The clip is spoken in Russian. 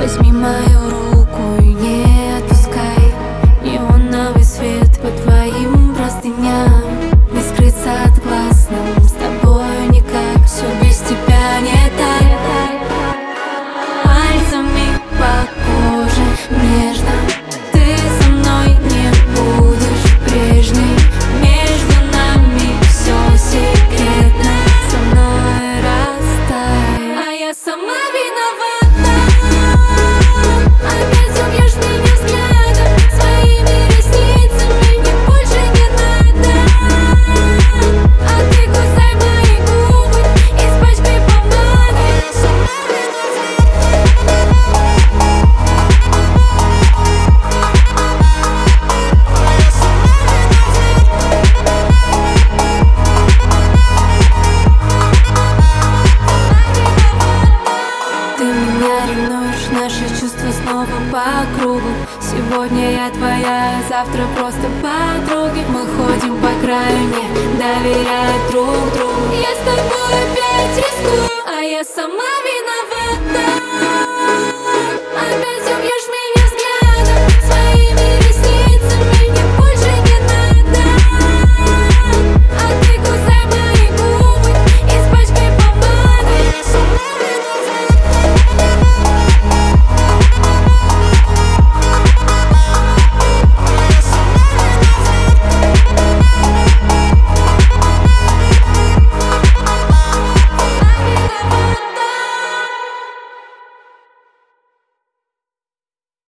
Возьми мою руку и не отпускай. Неоновый свет по твоим простыням, не скрыться от глаз нам с тобою никак. Все без тебя не так. Пальцами по коже нежно, ты со мной не будешь прежней. Между нами все секретно, со мной растай. А я сама виновата. Опять убьешь меня взглядом, своими ресницами мне больше не надо. А ты кусай мои губы, испачкай помадой. Ты меня ревнуешь, наши чувства снова по кругу. Сегодня я твоя, завтра просто подруги. Мы ходим по краю, не доверяя друг другу. Я с тобой опять рискую, а я сама виновата.